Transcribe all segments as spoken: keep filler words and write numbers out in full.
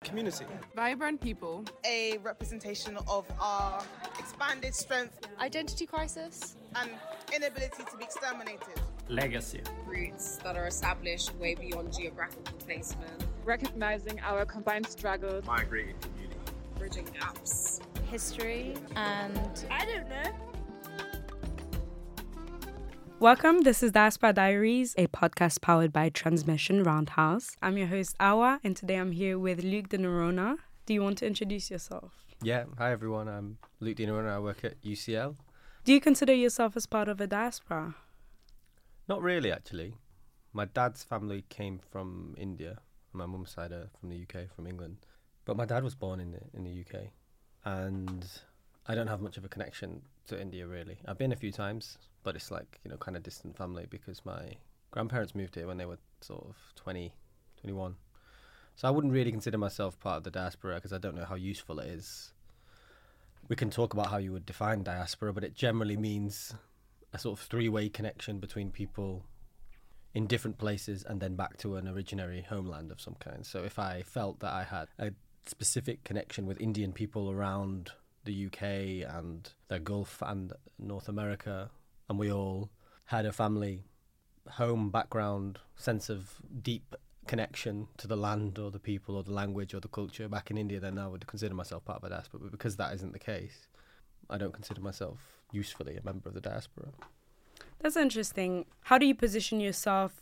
community. Vibrant people. A representation of our expanded strength. Identity crisis. And inability to be exterminated. Legacy. Roots that are established way beyond geographical placement. Recognizing our combined struggle. Migrating community. Bridging gaps. History and... I don't know. Welcome, this is Diaspora Diaries, a podcast powered by Transmission Roundhouse. I'm your host, Awa, and today I'm here with Luke De Nerona. Do you want to introduce yourself? Yeah, hi everyone, I'm Luke De Nerona, I work at U C L. Do you consider yourself as part of a diaspora? Not really, actually. My dad's family came from India, my mum's side are from the U K, from England. But my dad was born in the, in the U K, and I don't have much of a connection to India, really. I've been a few times, but it's like, you know, kind of distant family because my grandparents moved here when they were sort of twenty, twenty-one. So I wouldn't really consider myself part of the diaspora because I don't know how useful it is. We can talk about how you would define diaspora, but it generally means a sort of three-way connection between people in different places and then back to an originary homeland of some kind. So if I felt that I had a specific connection with Indian people around the U K and the Gulf and North America, and we all had a family home background, sense of deep connection to the land or the people or the language or the culture back in India, then I would consider myself part of a diaspora. But because that isn't the case, I don't consider myself usefully a member of the diaspora. That's interesting. How do you position yourself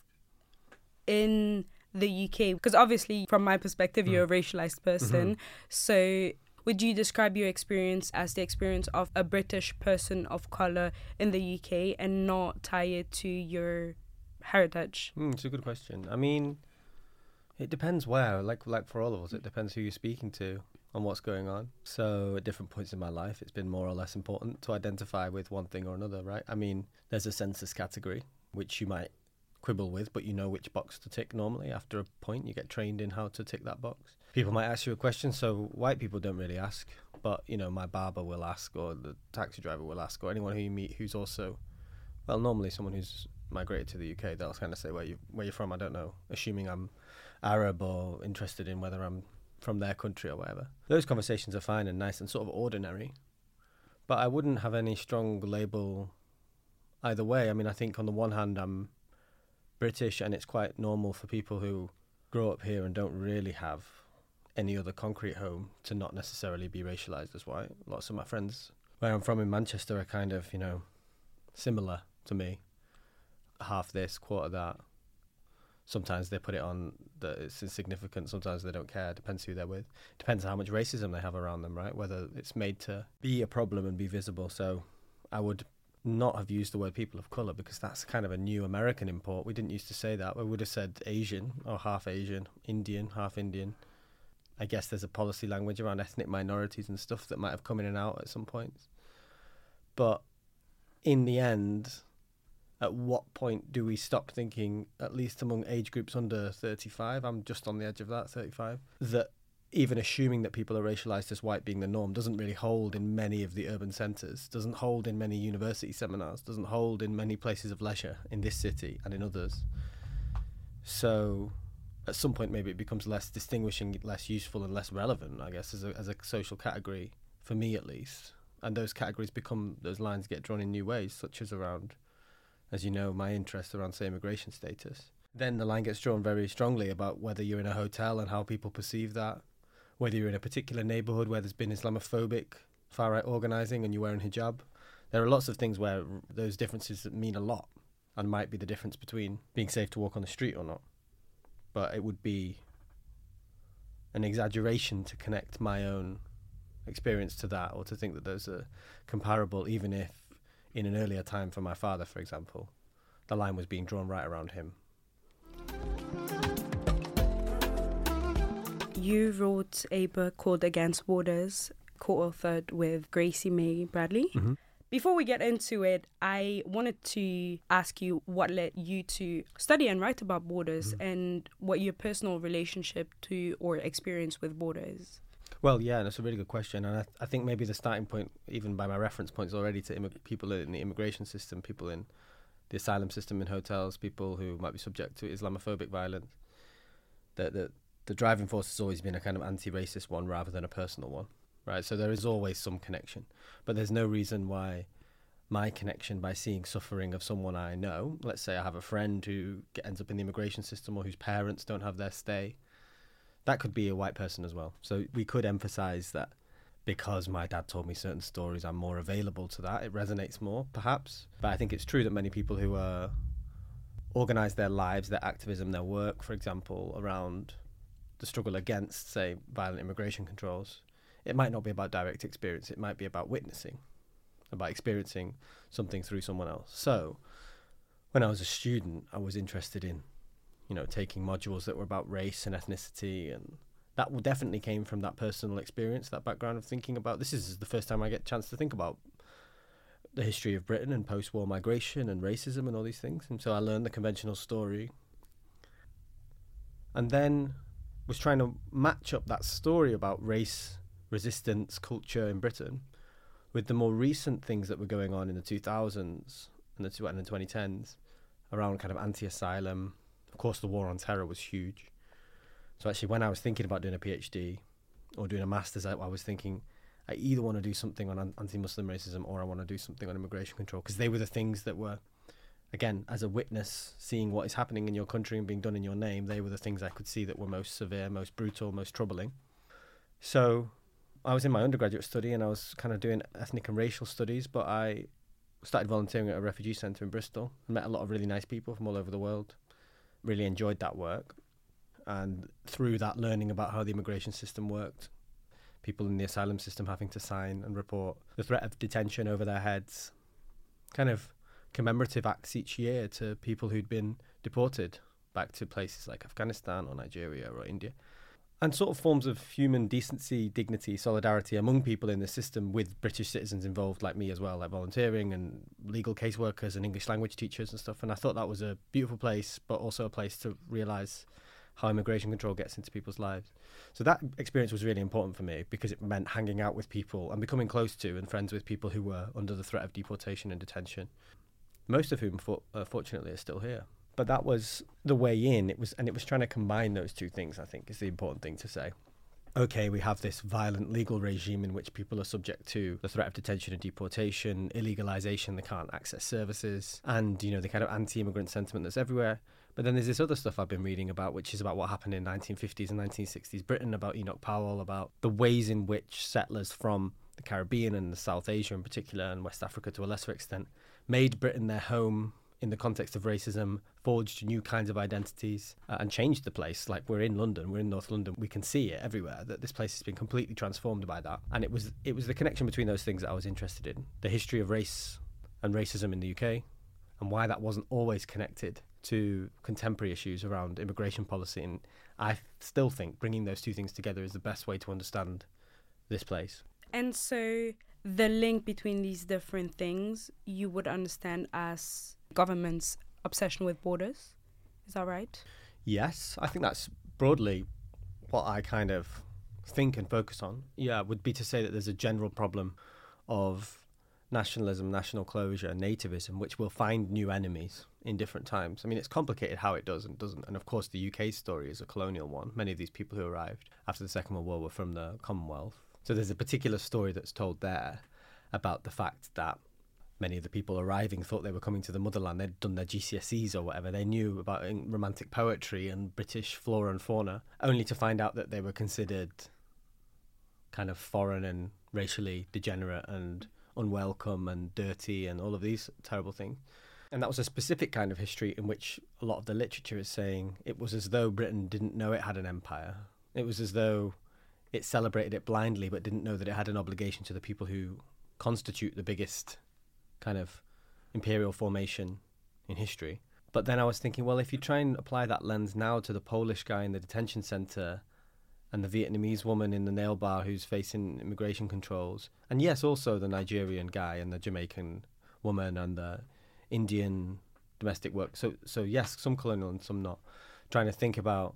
in the U K? Because obviously, from my perspective, mm. you're a racialized person. Mm-hmm. So would you describe your experience as the experience of a British person of colour in the U K and not tie it to your heritage? Mm, it's a good question. I mean, it depends where. Like like for all of us, it depends who you're speaking to and what's going on. So at different points in my life, it's been more or less important to identify with one thing or another, right? I mean, there's a census category, which you might quibble with, but you know which box to tick normally. After a point, you get trained in how to tick that box. People might ask you a question, so white people don't really ask, but, you know, my barber will ask, or the taxi driver will ask, or anyone who you meet who's also, well, normally someone who's migrated to the U K, they'll kind of say, where, you, where you're from, I don't know, assuming I'm Arab or interested in whether I'm from their country or whatever. Those conversations are fine and nice and sort of ordinary, but I wouldn't have any strong label either way. I mean, I think on the one hand, I'm British, and it's quite normal for people who grow up here and don't really have any other concrete home to not necessarily be racialised as white. Lots of my friends where I'm from in Manchester are kind of, you know, similar to me. Half this, quarter that. Sometimes they put it on that it's insignificant, sometimes they don't care, depends who they're with. Depends on how much racism they have around them, right? Whether it's made to be a problem and be visible. So I would not have used the word people of colour because that's kind of a new American import. We didn't used to say that. We would have said Asian or half Asian, Indian, half Indian. I guess there's a policy language around ethnic minorities and stuff that might have come in and out at some points. But in the end, at what point do we stop thinking, at least among age groups under thirty-five, I'm just on the edge of that, thirty-five, that even assuming that people are racialised as white being the norm doesn't really hold in many of the urban centres, doesn't hold in many university seminars, doesn't hold in many places of leisure in this city and in others. So at some point maybe it becomes less distinguishing, less useful and less relevant, I guess, as a, as a social category, for me at least. And those categories become, those lines get drawn in new ways, such as around, as you know, my interest around, say, immigration status. Then the line gets drawn very strongly about whether you're in a hotel and how people perceive that, whether you're in a particular neighbourhood where there's been Islamophobic far-right organising and you're wearing hijab. There are lots of things where those differences mean a lot and might be the difference between being safe to walk on the street or not. But it would be an exaggeration to connect my own experience to that, or to think that those are comparable, even if in an earlier time for my father, for example, the line was being drawn right around him. You wrote a book called Against Borders, co-authored with Gracie May Bradley. Mm-hmm. Before we get into it, I wanted to ask you what led you to study and write about borders, mm-hmm. and what your personal relationship to or experience with borders. Well, yeah, that's a really good question. And I, th- I think maybe the starting point, even by my reference points already, to Im- people in the immigration system, people in the asylum system in hotels, people who might be subject to Islamophobic violence, that, that the driving force has always been a kind of anti-racist one rather than a personal one, right? So there is always some connection, but there's no reason why my connection by seeing suffering of someone I know, let's say I have a friend who get, ends up in the immigration system or whose parents don't have their stay, that could be a white person as well. So we could emphasize that because my dad told me certain stories, I'm more available to that. It resonates more, perhaps. But I think it's true that many people who uh, organise their lives, their activism, their work, for example, around the struggle against, say, violent immigration controls, it might not be about direct experience. It might be about witnessing, about experiencing something through someone else. So when I was a student, I was interested in, you know, taking modules that were about race and ethnicity, and that definitely came from that personal experience, that background of thinking about, this is the first time I get a chance to think about the history of Britain and post-war migration and racism and all these things. And so I learned the conventional story and then was trying to match up that story about race, resistance, culture in Britain with the more recent things that were going on in the two thousands and the, and the twenty tens around kind of anti-asylum. Of course, the war on terror was huge. So actually, when I was thinking about doing a PhD or doing a master's, I, I was thinking, I either want to do something on anti-Muslim racism or I want to do something on immigration control, because they were the things that were, again, as a witness, seeing what is happening in your country and being done in your name, they were the things I could see that were most severe, most brutal, most troubling. So I was in my undergraduate study and I was kind of doing ethnic and racial studies, but I started volunteering at a refugee centre in Bristol and met a lot of really nice people from all over the world. Really enjoyed that work. And through that, learning about how the immigration system worked, people in the asylum system having to sign and report the threat of detention over their heads, kind of commemorative acts each year to people who'd been deported back to places like Afghanistan or Nigeria or India. And sort of forms of human decency, dignity, solidarity among people in the system with British citizens involved like me as well, like volunteering and legal caseworkers and English language teachers and stuff. And I thought that was a beautiful place, but also a place to realise how immigration control gets into people's lives. So that experience was really important for me because it meant hanging out with people and becoming close to and friends with people who were under the threat of deportation and detention, most of whom, for, uh, fortunately, are still here. But that was the way in. It was, and it was trying to combine those two things, I think, is the important thing to say. Okay, we have this violent legal regime in which people are subject to the threat of detention and deportation, illegalization, they can't access services, and, you know, the kind of anti-immigrant sentiment that's everywhere. But then there's this other stuff I've been reading about, which is about what happened in nineteen fifties and nineteen sixties Britain, about Enoch Powell, about the ways in which settlers from the Caribbean and South Asia in particular, and West Africa to a lesser extent, made Britain their home in the context of racism, forged new kinds of identities, uh, and changed the place. Like, we're in London, we're in North London, we can see it everywhere, that this place has been completely transformed by that. And it was it was the connection between those things that I was interested in. The history of race and racism in the U K, and why that wasn't always connected to contemporary issues around immigration policy. And I still think bringing those two things together is the best way to understand this place. And so the link between these different things you would understand as government's obsession with borders. Is that right? Yes, I think that's broadly what I kind of think and focus on. Yeah, would be to say that there's a general problem of nationalism, national closure, nativism, which will find new enemies in different times. I mean, it's complicated how it does and doesn't. And of course, the U K story is a colonial one. Many of these people who arrived after the Second World War were from the Commonwealth. So there's a particular story that's told there about the fact that many of the people arriving thought they were coming to the motherland. They'd done their G C S Es or whatever. They knew about romantic poetry and British flora and fauna, only to find out that they were considered kind of foreign and racially degenerate and unwelcome and dirty and all of these terrible things. And that was a specific kind of history in which a lot of the literature is saying it was as though Britain didn't know it had an empire. It was as though it celebrated it blindly but didn't know that it had an obligation to the people who constitute the biggest kind of imperial formation in history. But then I was thinking, well, if you try and apply that lens now to the Polish guy in the detention centre and the Vietnamese woman in the nail bar who's facing immigration controls, and yes, also the Nigerian guy and the Jamaican woman and the Indian domestic work. So, so yes, some colonial and some not. Trying to think about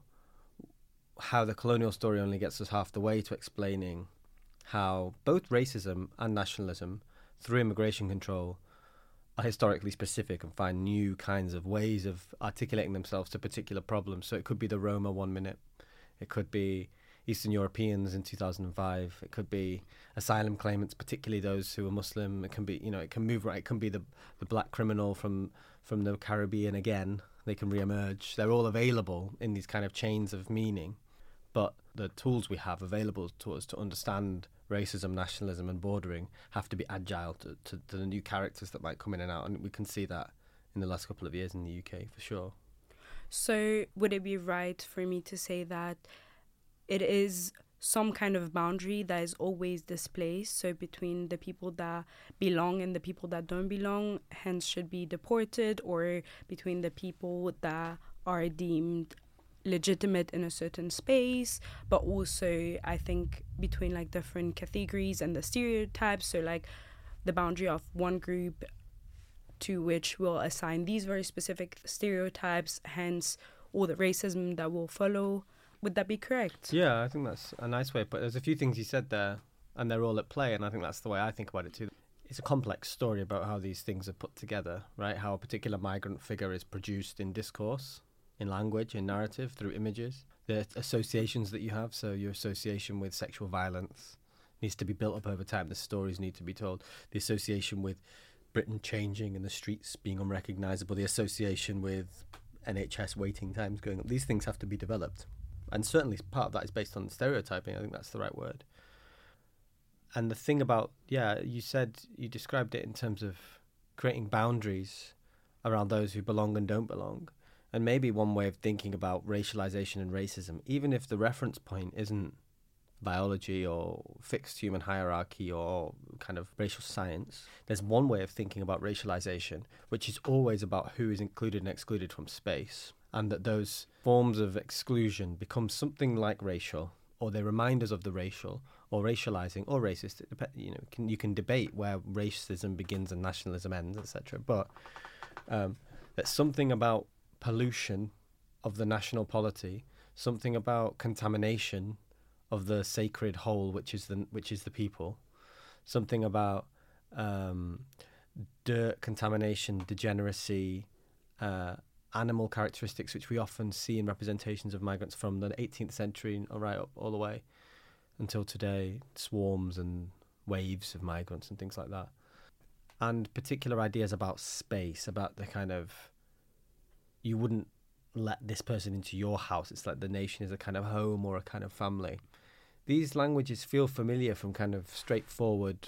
how the colonial story only gets us half the way to explaining how both racism and nationalism through immigration control are historically specific and find new kinds of ways of articulating themselves to particular problems. So it could be the Roma one minute, It could be Eastern Europeans in two thousand five. It could be asylum claimants, particularly those who are Muslim. It can be, you know, it can move right. It can be the the black criminal from from the Caribbean again. They can re-emerge. They're all available in these kind of chains of meaning. But the tools we have available to us to understand racism, nationalism and bordering have to be agile to, to, to the new characters that might come in and out. And we can see that in the last couple of years in the U K, for sure. So would it be right for me to say that it is some kind of boundary that is always displaced, so between the people that belong and the people that don't belong, hence should be deported, or between the people that are deemed legitimate in a certain space, but also I think between like different categories and the stereotypes, so like the boundary of one group to which will assign these very specific stereotypes, hence all the racism that will follow. Would that be correct? Yeah, I think that's a nice way, but there's a few things you said there and they're all at play, and I think that's the way I think about it too. It's a complex story about how these things are put together, right? How a particular migrant figure is produced in discourse, in language, in narrative, through images. The associations that you have, so your association with sexual violence needs to be built up over time. The stories need to be told. The association with Britain changing and the streets being unrecognisable, the association with N H S waiting times going up. These things have to be developed. And certainly part of that is based on stereotyping. I think that's the right word. And the thing about, yeah, you said, you described it in terms of creating boundaries around those who belong and don't belong. And maybe one way of thinking about racialization and racism, even if the reference point isn't biology or fixed human hierarchy or kind of racial science, there's one way of thinking about racialization, which is always about who is included and excluded from space, and that those forms of exclusion become something like racial, or they remind us of the racial, or racializing, or racist. It dep- you know, can, you can debate where racism begins and nationalism ends, et cetera. But um, there's something about pollution of the national polity, something about contamination of the sacred whole, which is the which is the people, something about um, dirt, contamination, degeneracy, uh, animal characteristics, which we often see in representations of migrants from the eighteenth century right up all the way until today, swarms and waves of migrants and things like that. And particular ideas about space, about the kind of, you wouldn't let this person into your house. It's like the nation is a kind of home or a kind of family. These languages feel familiar from kind of straightforward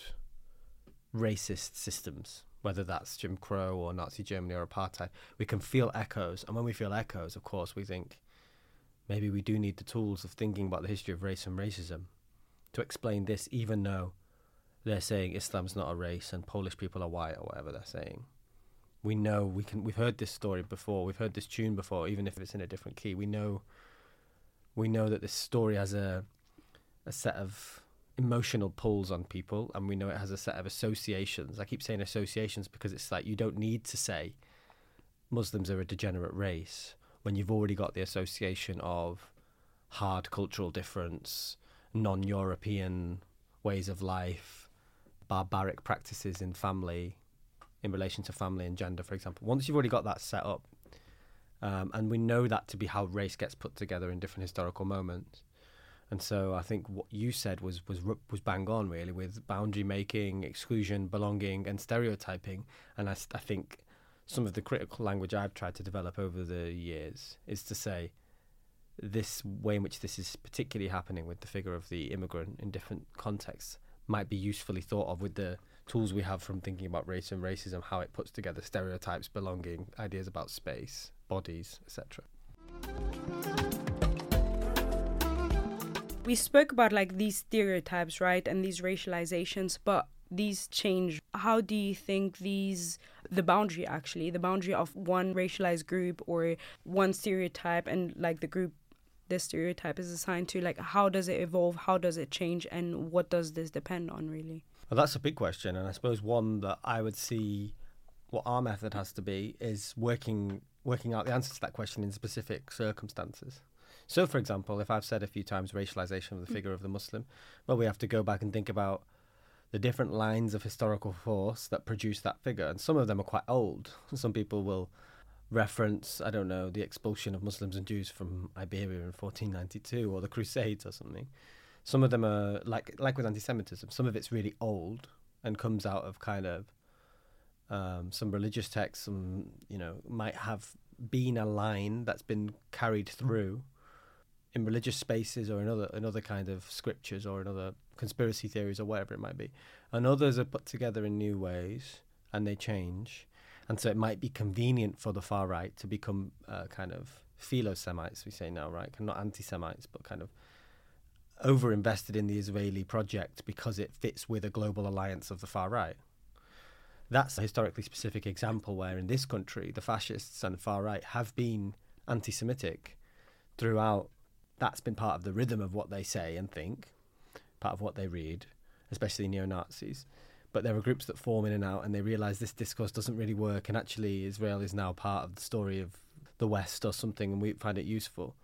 racist systems, whether that's Jim Crow or Nazi Germany or apartheid. We can feel echoes. And when we feel echoes, of course, we think maybe we do need the tools of thinking about the history of race and racism to explain this, even though they're saying Islam's not a race and Polish people are white or whatever they're saying. We know we can. We've heard this story before. We've heard this tune before, even if it's in a different key. We know. We know that this story has a, a set of emotional pulls on people, and we know it has a set of associations. I keep saying associations because it's like you don't need to say Muslims are a degenerate race when you've already got the association of hard cultural difference, non-European ways of life, barbaric practices in family, in relation to family and gender, for example. Once you've already got that set up, um, and we know that to be how race gets put together in different historical moments. And so I think what you said was was was bang on, really, with boundary making, exclusion, belonging, and stereotyping. And I, I think some of the critical language I've tried to develop over the years is to say this way in which this is particularly happening with the figure of the immigrant in different contexts might be usefully thought of with the tools we have from thinking about race and racism, how it puts together stereotypes, belonging, ideas about space, bodies, et cetera. We spoke about like these stereotypes, right, and these racializations, but these change. How do you think these, the boundary actually, the boundary of one racialized group or one stereotype and like the group this stereotype is assigned to, like how does it evolve, how does it change, and what does this depend on really? Well, that's a big question, and I suppose one that I would see what our method has to be is working working out the answer to that question in specific circumstances. So, for example, if I've said a few times racialization of the figure of the Muslim, well, we have to go back and think about the different lines of historical force that produce that figure, and some of them are quite old. Some people will reference, I don't know, the expulsion of Muslims and Jews from Iberia in fourteen ninety-two or the Crusades or something. Some of them are, like like with anti-Semitism, some of it's really old and comes out of kind of um, some religious texts, some, you know, might have been a line that's been carried through in religious spaces or in other, in other kind of scriptures or in other conspiracy theories or whatever it might be. And others are put together in new ways and they change. And so it might be convenient for the far right to become uh, kind of philo-Semites, we say now, right? Not anti-Semites, but kind of over-invested in the Israeli project because it fits with a global alliance of the far right. That's a historically specific example where in this country, the fascists and the far right have been anti-Semitic throughout. That's been part of the rhythm of what they say and think, part of what they read, especially neo-Nazis. But there are groups that form in and out and they realise this discourse doesn't really work and actually Israel is now part of the story of the West or something and we find it useful.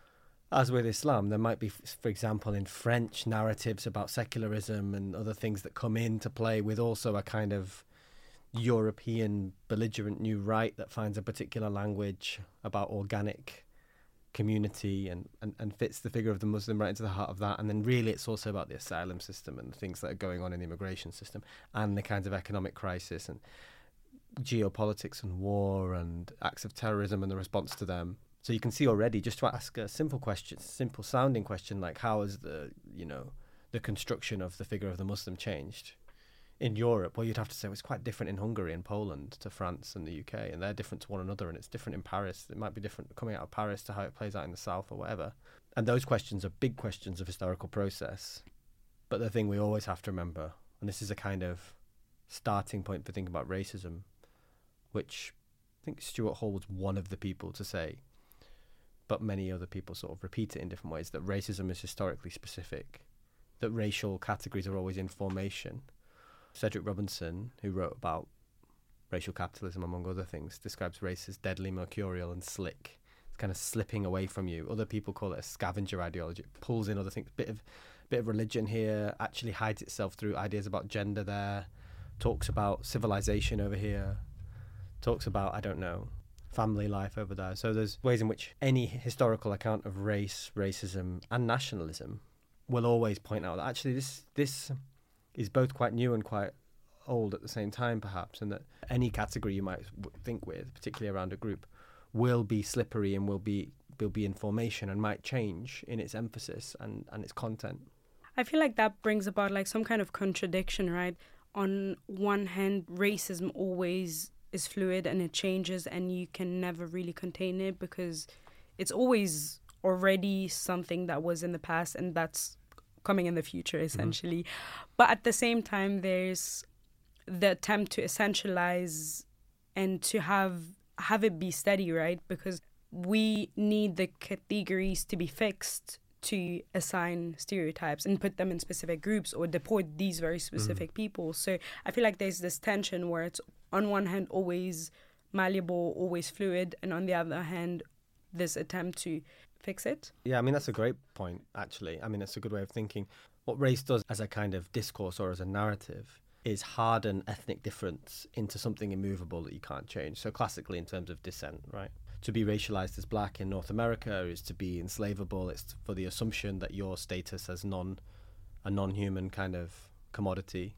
As with Islam, there might be, for example, in French narratives about secularism and other things that come into play with also a kind of European belligerent new right that finds a particular language about organic community and, and, and fits the figure of the Muslim right into the heart of that. And then really it's also about the asylum system and the things that are going on in the immigration system and the kinds of economic crisis and geopolitics and war and acts of terrorism and the response to them. So you can see already, just to ask a simple question, simple sounding question, like how has the, you know, the construction of the figure of the Muslim changed in Europe? Well, you'd have to say well, it's quite different in Hungary and Poland to France and the U K, and they're different to one another, and it's different in Paris. It might be different coming out of Paris to how it plays out in the South or whatever. And those questions are big questions of historical process. But the thing we always have to remember, and this is a kind of starting point for thinking about racism, which I think Stuart Hall was one of the people to say, but many other people sort of repeat it in different ways, that racism is historically specific, that racial categories are always in formation. Cedric Robinson, who wrote about racial capitalism, among other things, describes race as deadly, mercurial and slick. It's kind of slipping away from you. Other people call it a scavenger ideology. It pulls in other things. Bit of, bit of religion here, actually hides itself through ideas about gender there, talks about civilization over here, talks about, I don't know, family life over there. So there's ways in which any historical account of race, racism and nationalism will always point out that actually this this is both quite new and quite old at the same time, perhaps, and that any category you might think with, particularly around a group, will be slippery and will be will be in formation and might change in its emphasis and, and its content. I feel like that brings about like some kind of contradiction, right? On one hand, racism always is fluid and it changes and you can never really contain it because it's always already something that was in the past and that's coming in the future essentially. Mm-hmm. But at the same time there's the attempt to essentialize and to have have it be steady, right? Because we need the categories to be fixed to assign stereotypes and put them in specific groups or deport these very specific mm. people. So I feel like there's this tension where it's on one hand always malleable, always fluid, and on the other hand this attempt to fix it. Yeah, I mean, that's a great point, actually. I mean, it's a good way of thinking. What race does as a kind of discourse or as a narrative is harden ethnic difference into something immovable that you can't change. So classically in terms of descent, right? To be racialized as black in North America is to be enslavable. It's for the assumption that your status as non, a non-human kind of commodity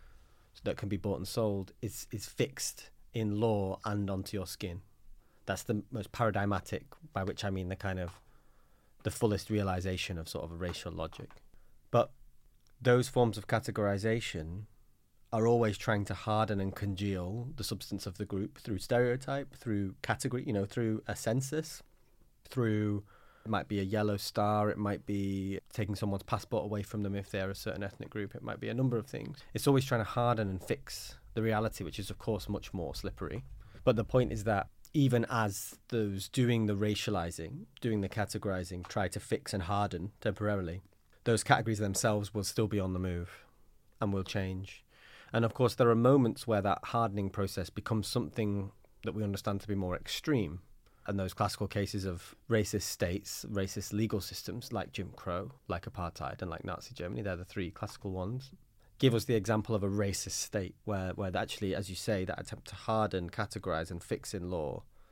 that can be bought and sold is, is fixed in law and onto your skin. That's the most paradigmatic, by which I mean the kind of the fullest realization of sort of a racial logic. But those forms of categorization are always trying to harden and congeal the substance of the group through stereotype, through category, you know, through a census, through, it might be a yellow star, it might be taking someone's passport away from them if they're a certain ethnic group, it might be a number of things. It's always trying to harden and fix the reality, which is of course much more slippery. But the point is that even as those doing the racializing, doing the categorizing, try to fix and harden temporarily, those categories themselves will still be on the move and will change. And of course, there are moments where that hardening process becomes something that we understand to be more extreme. And those classical cases of racist states, racist legal systems like Jim Crow, like apartheid, and like Nazi Germany, they're the three classical ones, give us the example of a racist state where, where actually, as you say, that attempt to harden, categorize and fix in law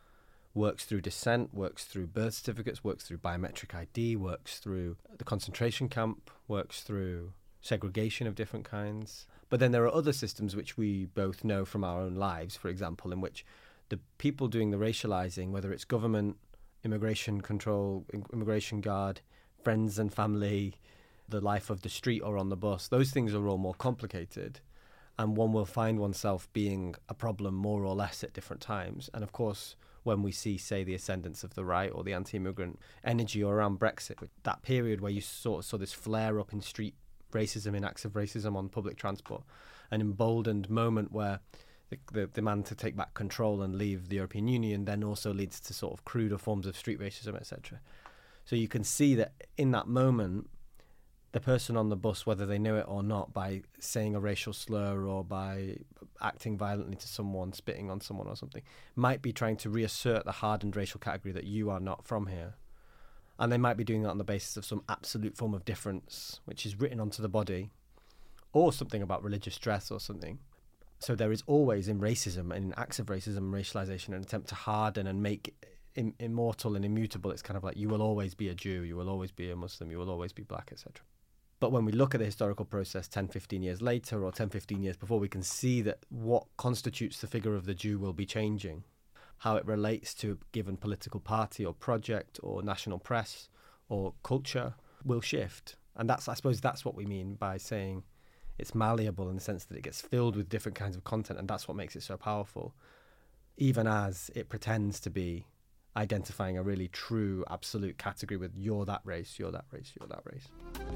works through descent, works through birth certificates, works through biometric I D, works through the concentration camp, works through segregation of different kinds. But then there are other systems which we both know from our own lives, for example, in which the people doing the racializing, whether it's government, immigration control, immigration guard, friends and family, the life of the street or on the bus, those things are all more complicated. And one will find oneself being a problem more or less at different times. And of course, when we see, say, the ascendance of the right or the anti-immigrant energy or around Brexit, that period where you sort of saw this flare up in street racism, in acts of racism on public transport, an emboldened moment where the, the demand to take back control and leave the European Union then also leads to sort of cruder forms of street racism, et cetera. So you can see that in that moment, the person on the bus, whether they know it or not, by saying a racial slur or by acting violently to someone, spitting on someone or something, might be trying to reassert the hardened racial category that you are not from here. And they might be doing that on the basis of some absolute form of difference, which is written onto the body, or something about religious dress or something. So there is always in racism and in acts of racism and racialization an attempt to harden and make im- immortal and immutable. It's kind of like, you will always be a Jew, you will always be a Muslim, you will always be black, et cetera. But when we look at the historical process ten, fifteen years later or ten, fifteen years before, we can see that what constitutes the figure of the Jew will be changing. How it relates to a given political party or project or national press or culture will shift. And that's, I suppose that's what we mean by saying it's malleable, in the sense that it gets filled with different kinds of content, and that's what makes it so powerful, even as it pretends to be identifying a really true, absolute category with you're that race, you're that race, you're that race.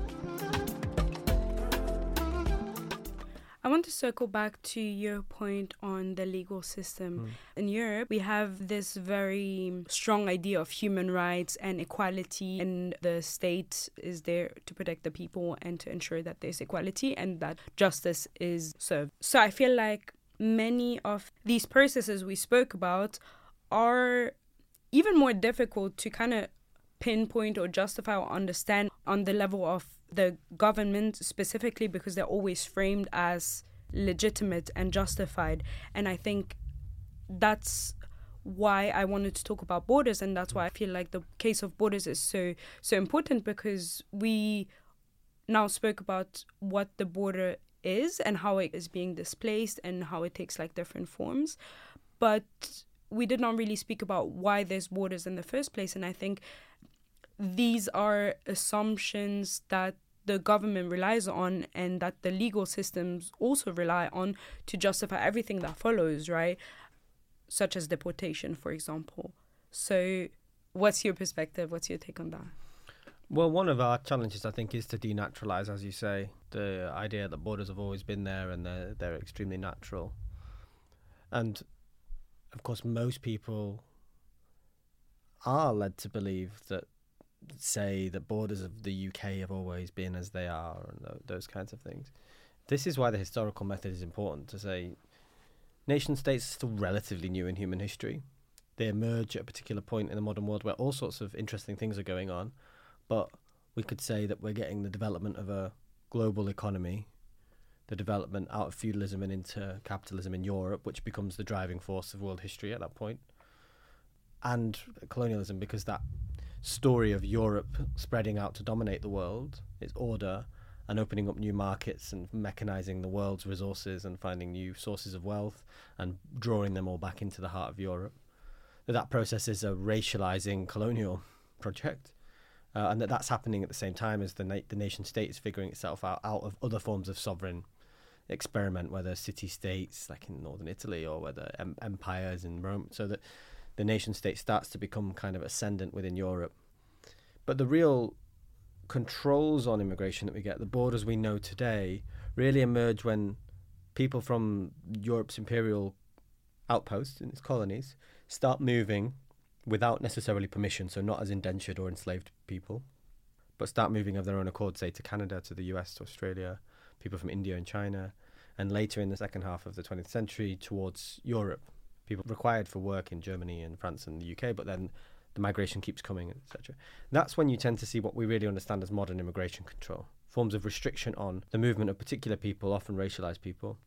I want to circle back to your point on the legal system. Mm. In Europe, we have this very strong idea of human rights and equality, and the state is there to protect the people and to ensure that there's equality and that justice is served. So I feel like many of these processes we spoke about are even more difficult to kind of pinpoint or justify or understand on the level of the government specifically, because they're always framed as legitimate and justified. And I think that's why I wanted to talk about borders, and that's why I feel like the case of borders is so so important, because we now spoke about what the border is and how it is being displaced and how it takes like different forms, but we did not really speak about why there's borders in the first place. And I think these are assumptions that the government relies on and that the legal systems also rely on to justify everything that follows, right? Such as deportation, for example. So what's your perspective? What's your take on that? Well, one of our challenges, I think, is to denaturalize, as you say, the idea that borders have always been there and they're, they're extremely natural. And, of course, most people are led to believe that, say, the borders of the U K have always been as they are and th- those kinds of things. This is why the historical method is important, to say nation states are still relatively new in human history. They emerge at a particular point in the modern world where all sorts of interesting things are going on, but we could say that we're getting the development of a global economy, the development out of feudalism and into capitalism in Europe, which becomes the driving force of world history at that point, and colonialism, because that story of Europe spreading out to dominate the world, its order, and opening up new markets and mechanizing the world's resources and finding new sources of wealth and drawing them all back into the heart of Europe. That that process is a racializing colonial project, uh, and that that's happening at the same time as the, na- the nation state is figuring itself out, out of other forms of sovereign experiment, whether city-states like in northern Italy or whether em- empires in Rome, so that the nation state starts to become kind of ascendant within Europe. But the real controls on immigration that we get, the borders we know today, really emerge when people from Europe's imperial outposts in its colonies start moving without necessarily permission, so not as indentured or enslaved people, but start moving of their own accord, say to Canada, to the U S, to Australia, people from India and China, and later in the second half of the twentieth century towards Europe. People required for work in Germany and France and the U K, but then the migration keeps coming, et cetera. That's when you tend to see what we really understand as modern immigration control, forms of restriction on the movement of particular people, often racialized people,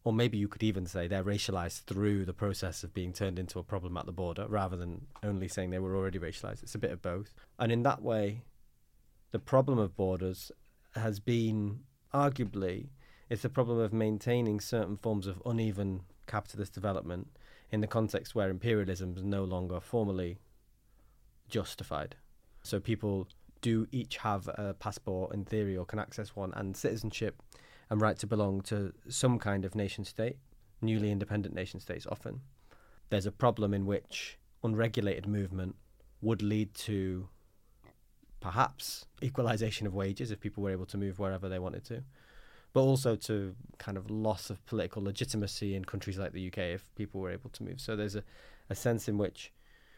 Or maybe you could even say they're racialized through the process of being turned into a problem at the border, rather than only saying they were already racialized. It's a bit of both. And in that way, the problem of borders has been, arguably, it's the problem of maintaining certain forms of uneven capitalist development in the context where imperialism is no longer formally justified. So people do each have a passport in theory, or can access one, and citizenship and right to belong to some kind of nation state, newly independent nation states often. There's a problem in which unregulated movement would lead to perhaps equalisation of wages if people were able to move wherever they wanted to, but also to kind of loss of political legitimacy in countries like the U K if people were able to move. So there's a, a sense in which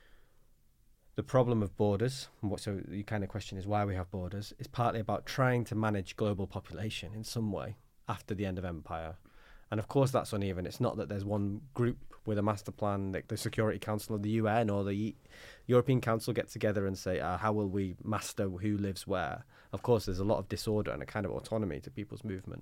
the problem of borders, and what so the kind of question is why we have borders, is partly about trying to manage global population in some way after the end of empire. And of course that's uneven. It's not that there's one group with a master plan, like the Security Council of the U N or the European Council get together and say, uh, how will we master who lives where? Of course there's a lot of disorder and a kind of autonomy to people's movement.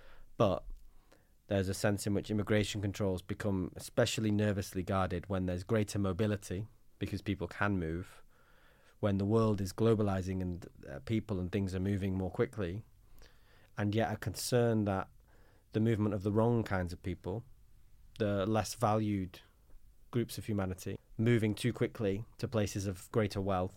But there's a sense in which immigration controls become especially nervously guarded when there's greater mobility, because people can move, when the world is globalizing and uh, people and things are moving more quickly, and yet a concern that the movement of the wrong kinds of people, the less valued groups of humanity, moving too quickly to places of greater wealth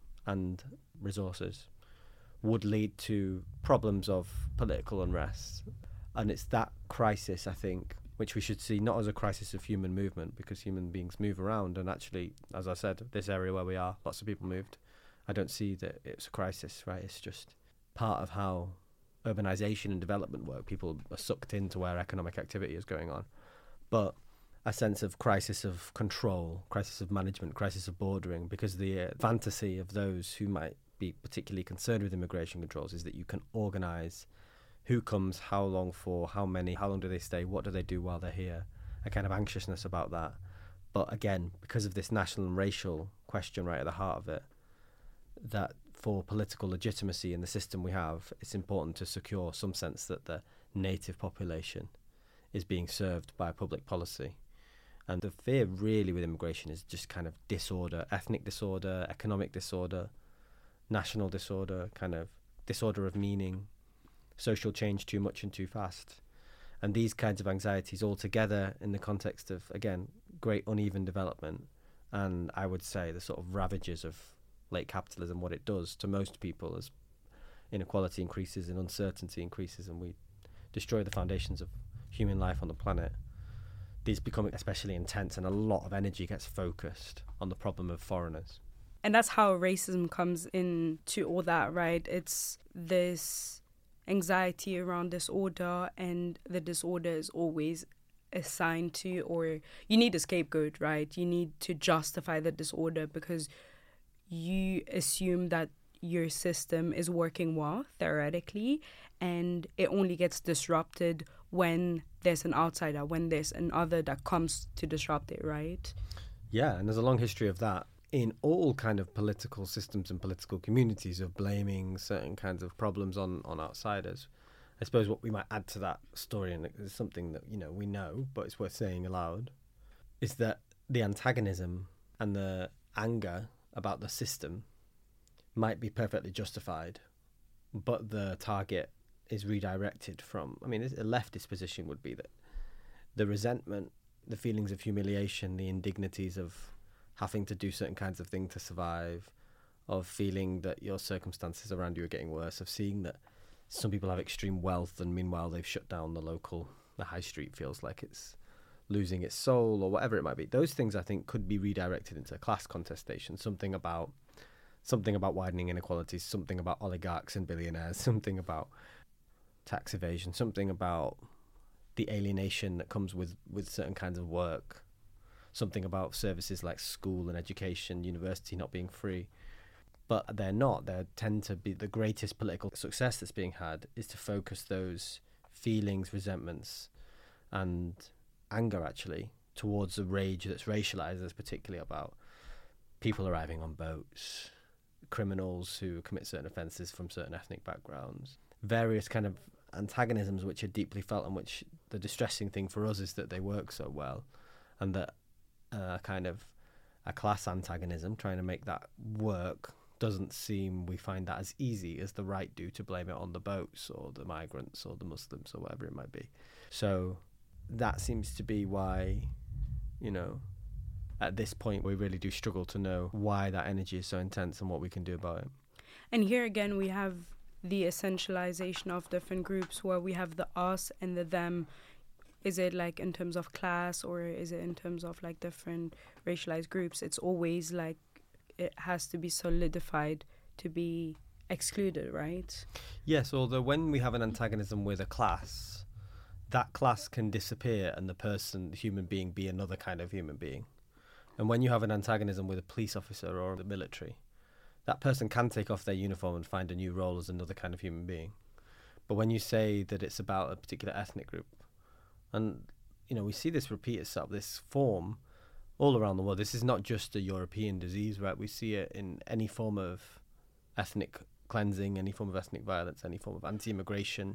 and resources, would lead to problems of political unrest. And it's that crisis, I think, which we should see not as a crisis of human movement, because human beings move around, and actually, as I said, this area where we are, lots of people moved. I don't see that it's a crisis, right? It's just part of how urbanization and development work. People are sucked into where economic activity is going on. But a sense of crisis of control, crisis of management, crisis of bordering, because the uh, fantasy of those who might be particularly concerned with immigration controls is that you can organize who comes, how long for, how many, how long do they stay, what do they do while they're here, a kind of anxiousness about that. But again, because of this national and racial question right at the heart of it, that for political legitimacy in the system we have, it's important to secure some sense that the native population is being served by public policy. And the fear really with immigration is just kind of disorder, ethnic disorder, economic disorder, national disorder, kind of disorder of meaning, social change too much and too fast. And these kinds of anxieties all together in the context of, again, great uneven development, and I would say the sort of ravages of late capitalism, what it does to most people as inequality increases and uncertainty increases and we destroy the foundations of human life on the planet. These become especially intense, and a lot of energy gets focused on the problem of foreigners. And that's how racism comes into all that, right? It's this anxiety around disorder, and the disorder is always assigned to, or you need a scapegoat, right? You need to justify the disorder because you assume that your system is working well, theoretically, and it only gets disrupted when there's an outsider, when there's an other that comes to disrupt it, right? Yeah, and there's a long history of that in all kind of political systems and political communities, of blaming certain kinds of problems on, on outsiders. I suppose what we might add to that story, and it's something that, you know, we know, but it's worth saying aloud, is that the antagonism and the anger about the system might be perfectly justified, but the target is redirected from, I mean, a leftist position would be that the resentment, the feelings of humiliation, the indignities of having to do certain kinds of things to survive, of feeling that your circumstances around you are getting worse, of seeing that some people have extreme wealth and meanwhile they've shut down the local, the high street feels like it's losing its soul, or whatever it might be. Those things, I think, could be redirected into class contestation, something about something about widening inequalities, something about oligarchs and billionaires, something about tax evasion, something about the alienation that comes with, with certain kinds of work, something about services like school and education, university not being free. But they're not. They tend to be the greatest political success that's being had is to focus those feelings, resentments, and anger, actually, towards a rage that's racialized, that's particularly about people arriving on boats, criminals who commit certain offences from certain ethnic backgrounds, various kind of antagonisms which are deeply felt, and which the distressing thing for us is that they work so well, and that uh, kind of a class antagonism, trying to make that work, doesn't seem, we find that as easy as the right do to blame it on the boats or the migrants or the Muslims or whatever it might be. So that seems to be why, you know, at this point we really do struggle to know why that energy is so intense and what we can do about it. And here again we have the essentialization of different groups, where we have the us and the them. Is it like in terms of class, or is it in terms of like different racialized groups? It's always like it has to be solidified to be excluded, right? Yes, although when we have an antagonism with a class, that class can disappear and the person, the human being, be another kind of human being. And when you have an antagonism with a police officer or the military, that person can take off their uniform and find a new role as another kind of human being. But when you say that it's about a particular ethnic group, and, you know, we see this repeat itself, this form all around the world. This is not just a European disease, right? We see it in any form of ethnic cleansing, any form of ethnic violence, any form of anti-immigration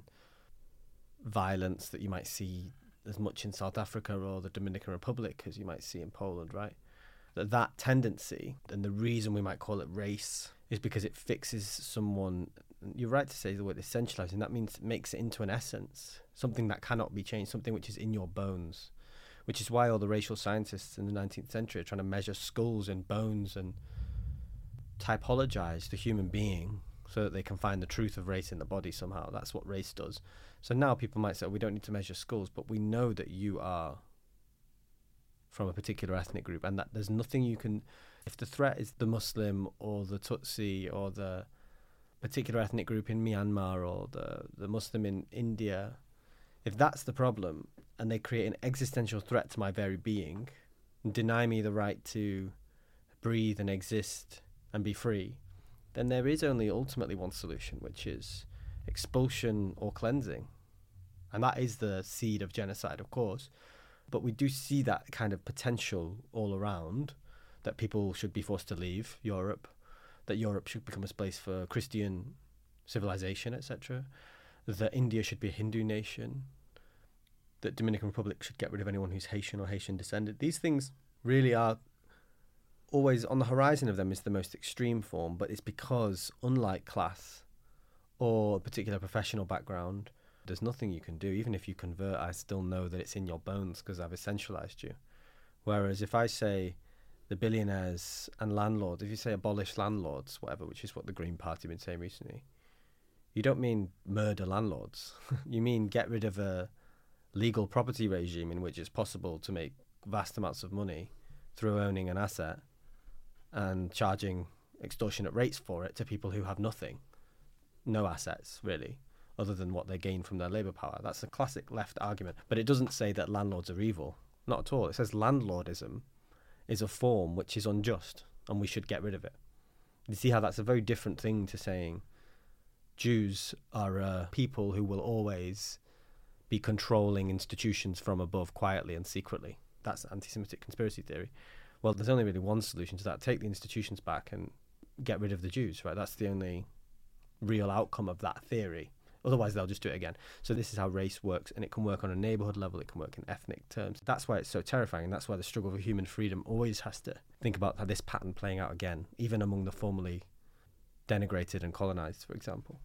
violence that you might see as much in South Africa or the Dominican Republic as you might see in Poland, right? That that tendency, and the reason we might call it race, is because it fixes someone. You're right to say the word essentializing. That means it makes it into an essence, something that cannot be changed, something which is in your bones, which is why all the racial scientists in the nineteenth century are trying to measure skulls and bones and typologize the human being so that they can find the truth of race in the body somehow. That's what race does. So now people might say, oh, we don't need to measure skulls, but we know that you are from a particular ethnic group, and that there's nothing you can... If the threat is the Muslim or the Tutsi or the particular ethnic group in Myanmar or the, the Muslim in India, if that's the problem and they create an existential threat to my very being and deny me the right to breathe and exist and be free, then there is only ultimately one solution, which is expulsion or cleansing. And that is the seed of genocide, of course. But we do see that kind of potential all around, that people should be forced to leave Europe, that Europe should become a place for Christian civilization, et cetera, that India should be a Hindu nation, that Dominican Republic should get rid of anyone who's Haitian or Haitian descended. These things really are always on the horizon of them, is the most extreme form, but it's because, unlike class or a particular professional background, there's nothing you can do. Even if you convert, I still know that it's in your bones because I've essentialized you. Whereas if I say the billionaires and landlords, if you say abolish landlords, whatever, which is what the Green Party have been saying recently, you don't mean murder landlords. You mean get rid of a legal property regime in which it's possible to make vast amounts of money through owning an asset and charging extortionate rates for it to people who have nothing, no assets really, other than what they gain from their labour power. That's a classic left argument. But it doesn't say that landlords are evil. Not at all. It says landlordism is a form which is unjust and we should get rid of it. You see how that's a very different thing to saying Jews are a people who will always be controlling institutions from above quietly and secretly. That's anti-Semitic conspiracy theory. Well, there's only really one solution to that. Take the institutions back and get rid of the Jews, right? That's the only real outcome of that theory. Otherwise, they'll just do it again. So this is how race works, and it can work on a neighbourhood level, it can work in ethnic terms. That's why it's so terrifying, and that's why the struggle for human freedom always has to think about how this pattern playing out again, even among the formerly denigrated and colonised, for example.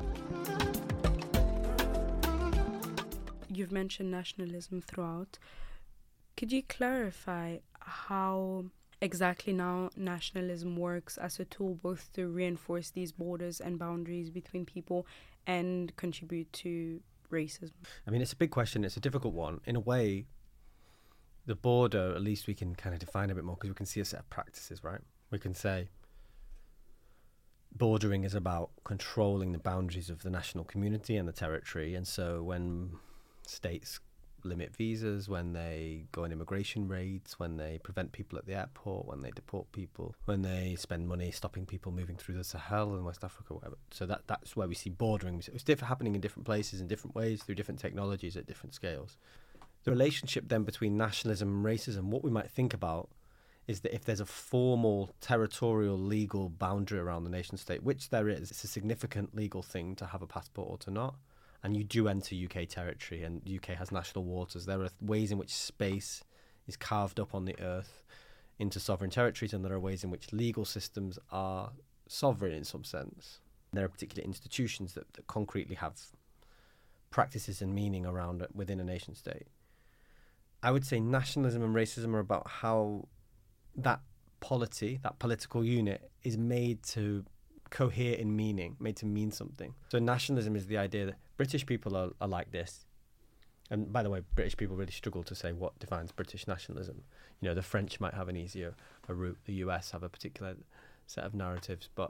You've mentioned nationalism throughout. Could you clarify how exactly now nationalism works as a tool both to reinforce these borders and boundaries between people and contribute to racism? I mean, it's a big question. It's a difficult one. In a way, the border, at least we can kind of define a bit more because we can see a set of practices, right? We can say bordering is about controlling the boundaries of the national community and the territory. And so when states limit visas, when they go on immigration raids, when they prevent people at the airport, when they deport people, when they spend money stopping people moving through the Sahel and West Africa, whatever. So that that's where we see bordering. It's different, happening in different places in different ways through different technologies at different scales. The relationship then between nationalism and racism, what we might think about is that if there's a formal territorial legal boundary around the nation state, which there is, it's a significant legal thing to have a passport or to not. and you do enter U K territory, and U K has national waters, there are ways in which space is carved up on the earth into sovereign territories, and there are ways in which legal systems are sovereign in some sense. There are particular institutions that, that concretely have practices and meaning around it within a nation state. I would say nationalism and racism are about how that polity, that political unit, is made to cohere in meaning, made to mean something. So nationalism is the idea that British people are, are like this. And by the way, British people really struggle to say what defines British nationalism. You know, the French might have an easier a route, the U S have a particular set of narratives, but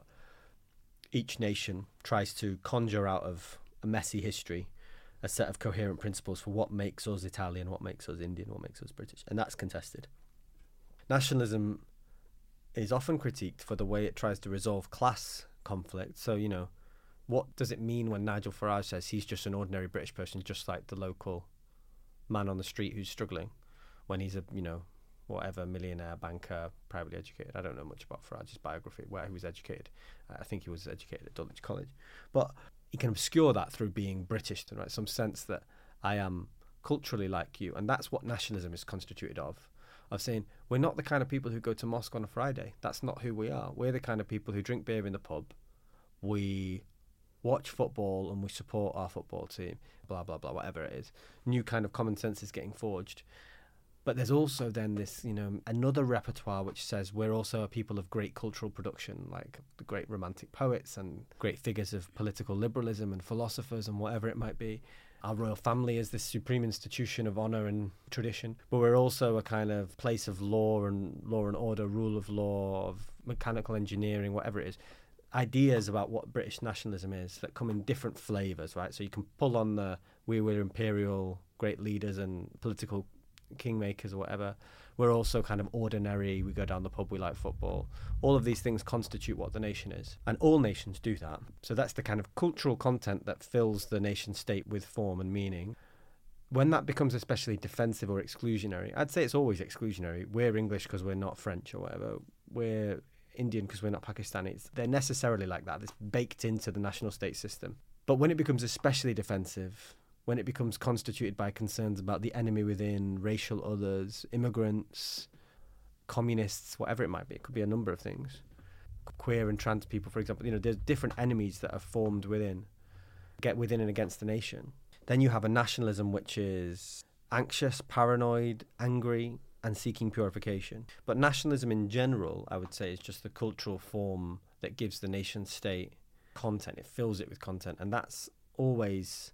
each nation tries to conjure out of a messy history a set of coherent principles for what makes us Italian, what makes us Indian, what makes us British, and that's contested. Nationalism is often critiqued for the way it tries to resolve class conflict. So, you know, what does it mean when Nigel Farage says he's just an ordinary British person, just like the local man on the street who's struggling, when he's a, you know, whatever, millionaire, banker, privately educated? I don't know much about Farage's biography, where he was educated. I think he was educated at Dulwich College. But he can obscure that through being British, right? Some sense that I am culturally like you. And that's what nationalism is constituted of. Of saying, we're not the kind of people who go to mosque on a Friday. That's not who we are. We're the kind of people who drink beer in the pub. We watch football and we support our football team, blah, blah, blah, whatever it is. New kind of common sense is getting forged. But there's also then this, you know, another repertoire which says we're also a people of great cultural production, like the great romantic poets and great figures of political liberalism and philosophers and whatever it might be. Our royal family is this supreme institution of honour and tradition, but we're also a kind of place of law and law and order, rule of law, of mechanical engineering, whatever it is. Ideas about what British nationalism is that come in different flavours, right? So you can pull on the we were imperial great leaders and political kingmakers or whatever. We're also kind of ordinary, we go down the pub, we like football. All of these things constitute what the nation is, and all nations do that. So that's the kind of cultural content that fills the nation state with form and meaning. When that becomes especially defensive or exclusionary, I'd say it's always exclusionary. We're English because we're not French or whatever. We're Indian because we're not Pakistani. It's, they're necessarily like that. It's baked into the national state system. But when it becomes especially defensive, when it becomes constituted by concerns about the enemy within, racial others, immigrants, communists, whatever it might be, it could be a number of things. Queer and trans people, for example, you know, there's different enemies that are formed within, get within and against the nation. Then you have a nationalism which is anxious, paranoid, angry, and seeking purification. But nationalism in general, I would say, is just the cultural form that gives the nation state content. It fills it with content, and that's always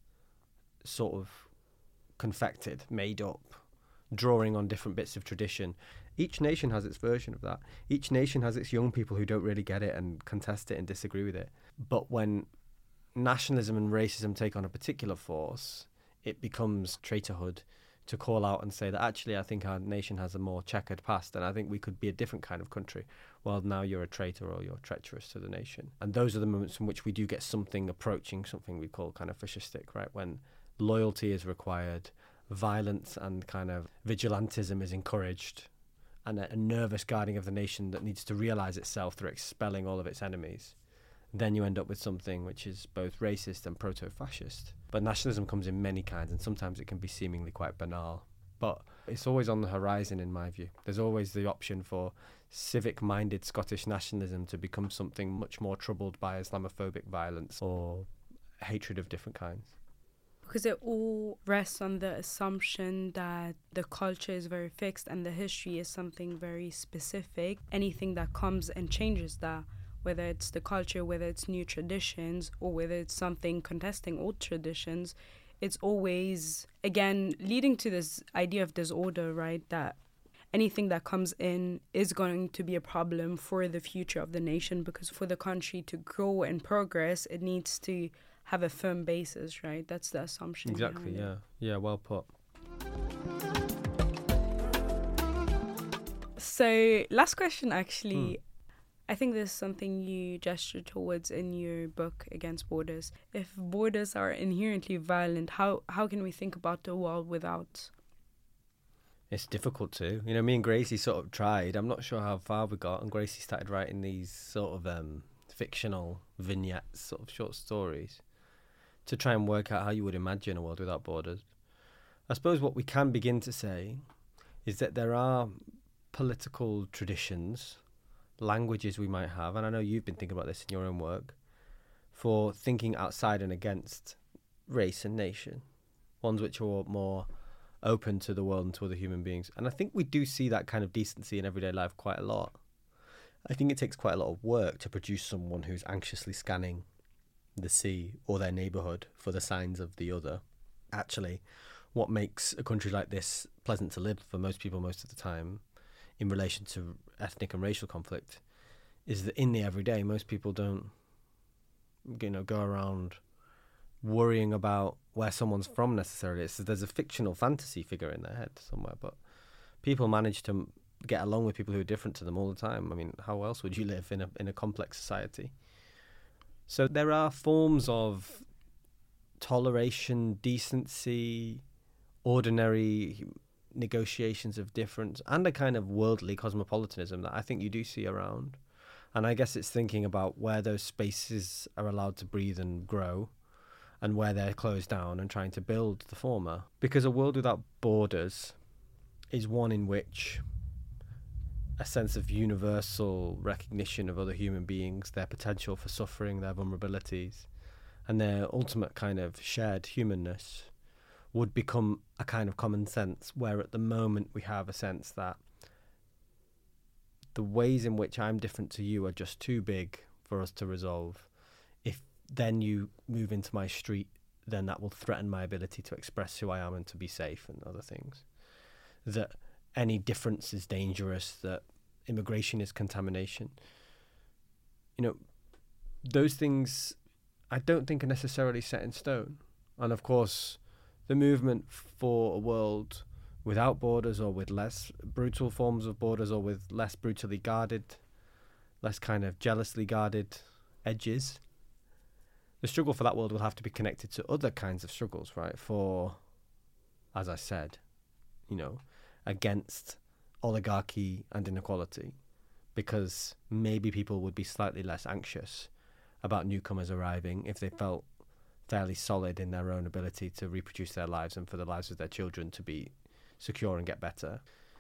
sort of confected, made up, drawing on different bits of tradition. Each nation has its version of that. Each nation has its young people who don't really get it and contest it and disagree with it. But when nationalism and racism take on a particular force, it becomes traitorhood to call out and say that actually I think our nation has a more checkered past and I think we could be a different kind of country. Well, now you're a traitor or you're treacherous to the nation. And those are the moments in which we do get something approaching something we call kind of fascistic, right? When loyalty is required, violence and kind of vigilantism is encouraged, and a, a nervous guarding of the nation that needs to realise itself through expelling all of its enemies. Then you end up with something which is both racist and proto-fascist. But nationalism comes in many kinds, and sometimes it can be seemingly quite banal. But it's always on the horizon, in my view. There's always the option for civic-minded Scottish nationalism to become something much more troubled by Islamophobic violence or hatred of different kinds. Because it all rests on the assumption that the culture is very fixed and the history is something very specific. Anything that comes and changes that, whether it's the culture, whether it's new traditions, or whether it's something contesting old traditions, it's always, again, leading to this idea of disorder, right? That anything that comes in is going to be a problem for the future of the nation, because for the country to grow and progress, it needs to have a firm basis, right? That's the assumption. Exactly, yeah. It. Yeah, well put. So, last question, actually. Hmm. I think there's something you gestured towards in your book, Against Borders. If borders are inherently violent, how, how can we think about the world without? It's difficult to. You know, me and Gracie sort of tried. I'm not sure how far we got. And Gracie started writing these sort of um, fictional vignettes, sort of short stories, to try and work out how you would imagine a world without borders. I suppose what we can begin to say is that there are political traditions, languages we might have, and I know you've been thinking about this in your own work, for thinking outside and against race and nation, ones which are more open to the world and to other human beings. And I think we do see that kind of decency in everyday life quite a lot. I think it takes quite a lot of work to produce someone who's anxiously scanning the sea or their neighbourhood for the signs of the other. Actually, what makes a country like this pleasant to live for most people most of the time in relation to ethnic and racial conflict is that in the everyday, most people don't, you know, go around worrying about where someone's from necessarily. It's, there's a fictional fantasy figure in their head somewhere, but people manage to get along with people who are different to them all the time. I mean, how else would you live in a in a complex society? So there are forms of toleration, decency, ordinary negotiations of difference, and a kind of worldly cosmopolitanism that I think you do see around. And I guess it's thinking about where those spaces are allowed to breathe and grow and where they're closed down, and trying to build the former. Because a world without borders is one in which a sense of universal recognition of other human beings, their potential for suffering, their vulnerabilities, and their ultimate kind of shared humanness would become a kind of common sense, where at the moment we have a sense that the ways in which I'm different to you are just too big for us to resolve. If then you move into my street, then that will threaten my ability to express who I am and to be safe and other things. That any difference is dangerous, that immigration is contamination. You know, those things I don't think are necessarily set in stone. And of course, the movement for a world without borders, or with less brutal forms of borders, or with less brutally guarded, less kind of jealously guarded edges, the struggle for that world will have to be connected to other kinds of struggles, right? For, as I said, you know, against oligarchy and inequality, because maybe people would be slightly less anxious about newcomers arriving if they felt fairly solid in their own ability to reproduce their lives and for the lives of their children to be secure and get better.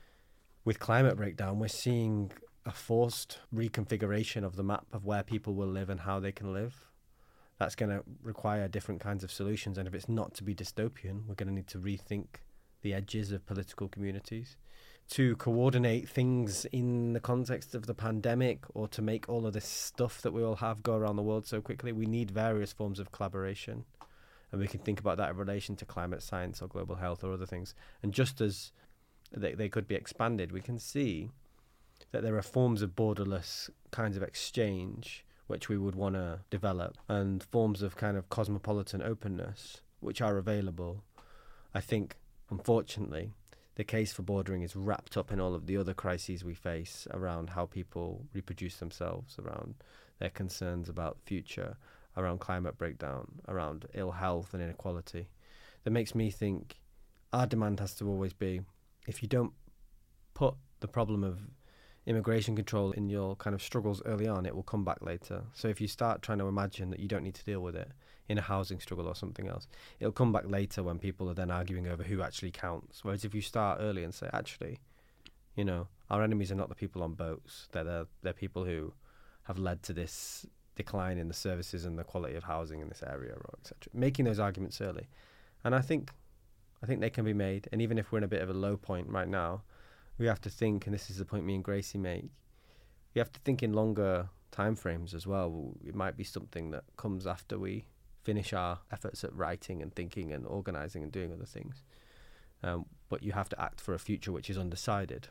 With climate breakdown, we're seeing a forced reconfiguration of the map of where people will live and how they can live. That's going to require different kinds of solutions, and if it's not to be dystopian, we're going to need to rethink the edges of political communities. To coordinate things in the context of the pandemic, or to make all of this stuff that we all have go around the world so quickly, we need various forms of collaboration. And we can think about that in relation to climate science or global health or other things. And just as they, they could be expanded, we can see that there are forms of borderless kinds of exchange which we would want to develop, and forms of kind of cosmopolitan openness which are available. I think, unfortunately, the case for bordering is wrapped up in all of the other crises we face around how people reproduce themselves, around their concerns about the future, around climate breakdown, around ill health and inequality. That makes me think our demand has to always be, if you don't put the problem of immigration control in your kind of struggles early on, it will come back later. So if you start trying to imagine that you don't need to deal with it in a housing struggle or something else, it'll come back later when people are then arguing over who actually counts. Whereas if you start early and say, actually, you know, our enemies are not the people on boats, they're the, they're people who have led to this decline in the services and the quality of housing in this area, or et cetera. Making those arguments early. And I think I think they can be made. And even if we're in a bit of a low point right now, we have to think, and this is the point me and Gracie make, we have to think in longer time frames as well. It might be something that comes after we finish our efforts at writing and thinking and organising and doing other things. Um, but you have to act for a future which is undecided.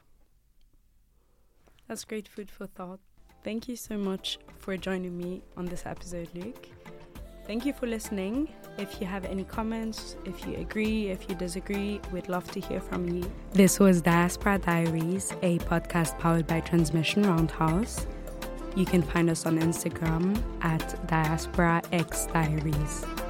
That's great food for thought. Thank you so much for joining me on this episode, Luke. Thank you for listening. If you have any comments, if you agree, if you disagree, we'd love to hear from you. This was Diaspora Diaries, a podcast powered by Transmission Roundhouse. You can find us on Instagram at Diaspora X Diaries.